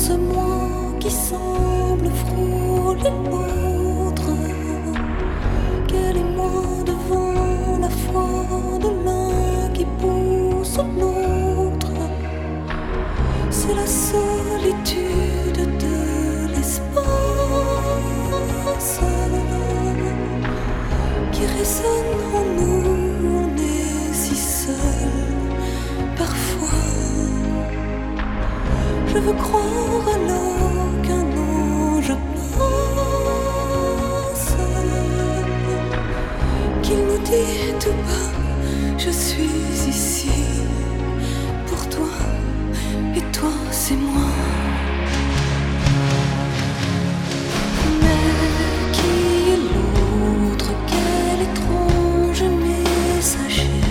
ce moi qui semble frôler l'autre. Quel est moi devant la foi de l'un qui pousse l'autre? C'est la solitude de l'espace qui résonne en nous. On est si seul parfois. Je veux croire alors qu'un ange passe, qu'il nous dit tout bas: je suis ici pour toi, et toi c'est moi. Mais qui est l'autre? Quel étrange messager?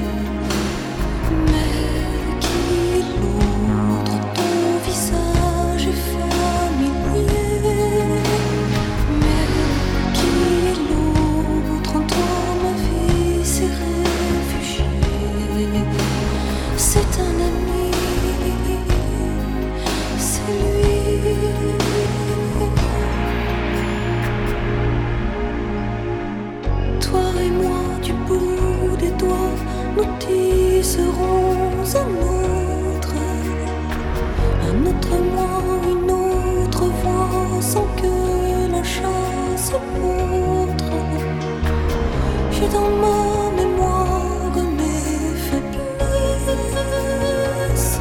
Mais qui est l'autre? Ton visage est familier. Mais qui est l'autre? En toi ma vie s'est réfugiée. C'est un ami, c'est lui. Toi et moi, du bout des doigts, nous tisserons un autre moi, une autre voix, sans que la chasse montre. J'ai dans ma mémoire mes faiblesses,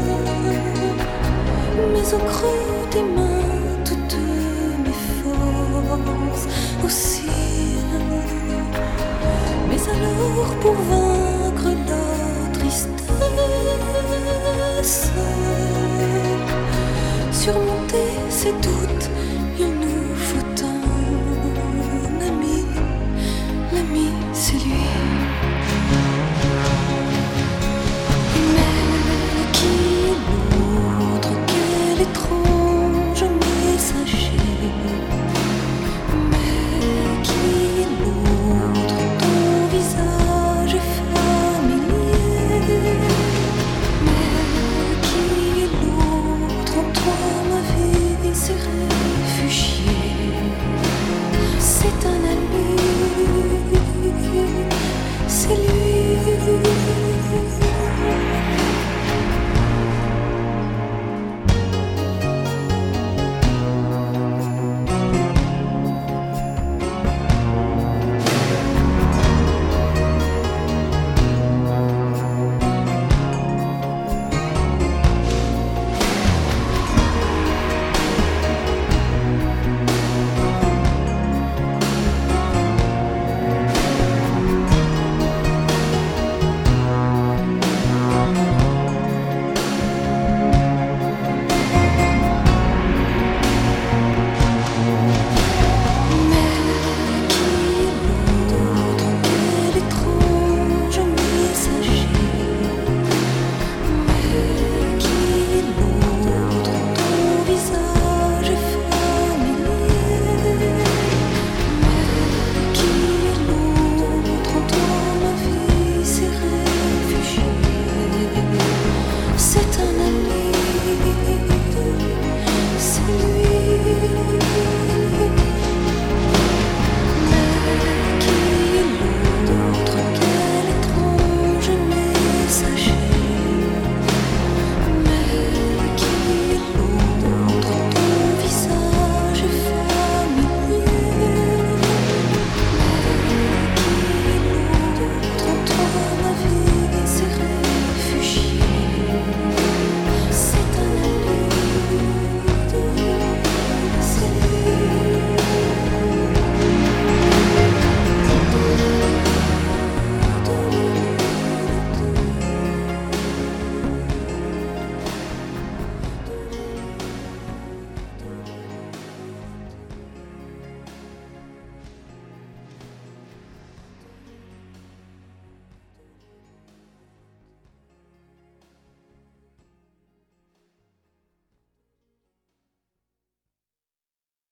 mais au creux des mains toutes mes forces aussi. Mais alors pour vaincre la tristesse, surmonter ces doutes, il nous